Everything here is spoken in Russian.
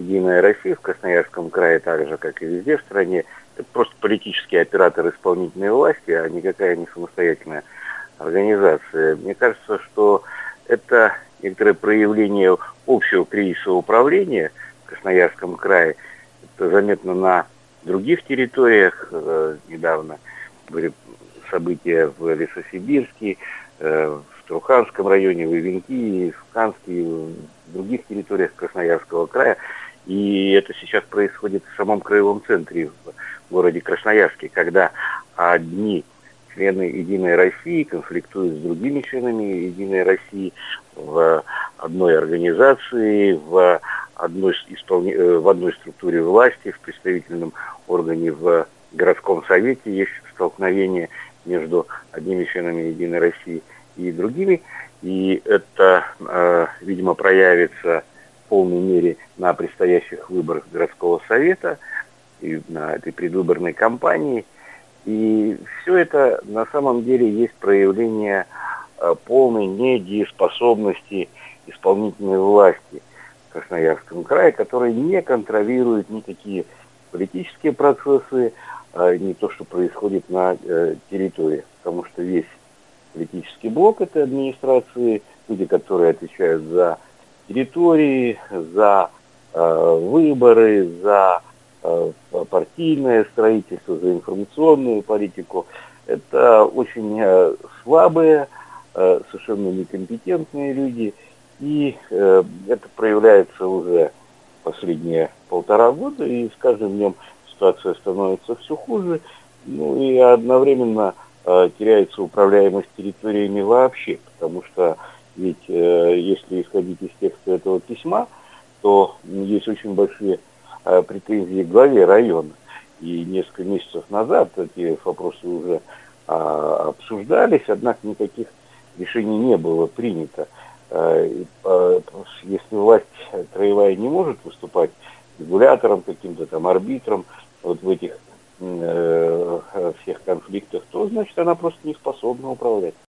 «Единая Россия» в Красноярском крае, так же, как и везде в стране, это просто политический оператор исполнительной власти, а никакая не самостоятельная организация. Мне кажется, что это некоторое проявление общего кризиса управления в Красноярском крае. Это заметно на других территориях. Недавно были события в Лесосибирске, в Труханском районе, в Ивенки, в Канске, в других территориях Красноярского края. И это сейчас происходит в самом краевом центре, в городе Красноярске, когда одни члены «Единой России» конфликтуют с другими членами «Единой России» в одной организации, в одной структуре власти, в представительном органе, в городском совете есть столкновение между одними членами «Единой России» и другими. И это, видимо, проявится в полной мере на предстоящих выборах городского совета и на этой предвыборной кампании. И все это на самом деле есть проявление полной недееспособности исполнительной власти в Красноярском крае, которая не контролирует никакие политические процессы, не то, что происходит на территории. Потому что весь политический блок этой администрации, люди, которые отвечают за территории, за выборы, за партийное строительство, за информационную политику, это очень слабые, совершенно некомпетентные люди, и это проявляется уже последние 1,5 года, и с каждым днем ситуация становится все хуже, ну и одновременно теряется управляемость территориями вообще, потому что ведь если исходить из текста этого письма, то есть очень большие претензии к главе района. И несколько месяцев назад эти вопросы уже обсуждались, однако никаких решений не было принято. Если власть краевая не может выступать регулятором, каким-то там арбитром вот в этих всех конфликтах, то значит она просто не способна управлять.